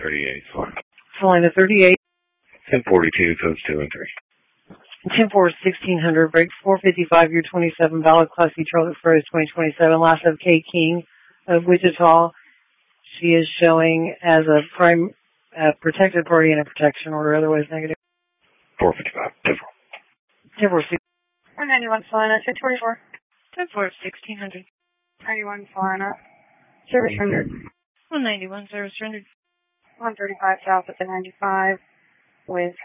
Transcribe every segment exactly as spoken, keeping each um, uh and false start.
thirty-eight, Fly. Flying to thirty-eight. ten forty-two, codes two and three. ten four, sixteen hundred, break four fifty-five, year twenty-seven, valid Class C Charlotte Froze twenty twenty-seven, last of K. King of Wichita. She is showing as a prime uh, protected party in a protection order, otherwise negative. four fifty-five, ten four. ten four, one ninety-one, Solana, six forty-four. ten four, sixteen hundred. ninety-one, Solana, service rendered. one ninety-one, service rendered. one thirty-five south at the ninety-five with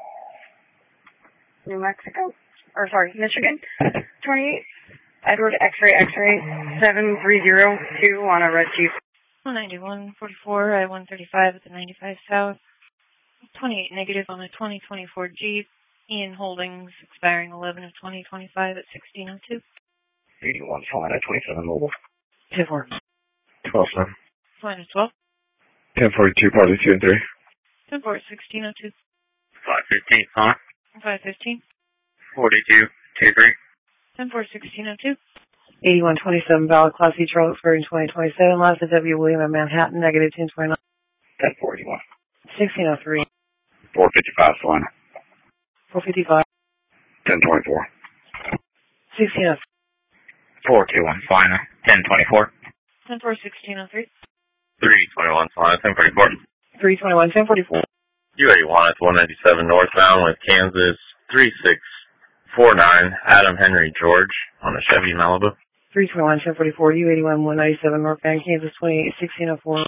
New Mexico, or sorry, Michigan. twenty-eight, Edward X-ray X-ray seven three zero two on a red Jeep. one ninety-one, forty-four, I one thirty-five at the ninety-five south. twenty-eight negative on a twenty twenty-four Jeep. Ian Holdings, expiring eleven of twenty twenty-five at sixteen oh two. eighty-one, Solana, twenty-seven mobile. ten four. twelve, seven. Solana twelve. ten forty-two, party two and three. ten four, sixteen oh two. five fifteen, huh? five fifteen. forty-two, two three. ten four, sixteen oh two. eighty-one twenty-seven, valid Class C Charlotte Froze twenty twenty-seven, last of W. William in Manhattan, negative ten twenty-nine. ten forty-one. sixteen oh three. four fifty-five, Solana. four fifty-five. ten twenty-four. sixteen oh three. four two one, Solana, ten twenty-four. ten four, sixteen oh three. three twenty-one, Solana, ten forty-four. three twenty-one, ten forty-four. U eighty-one, it's one ninety-seven northbound with Kansas three six four nine, Adam Henry George on a Chevy Malibu. three twenty-one, ten forty-four, U eighty-one, one ninety-seven northbound, Kansas twenty-eight, sixteen oh four.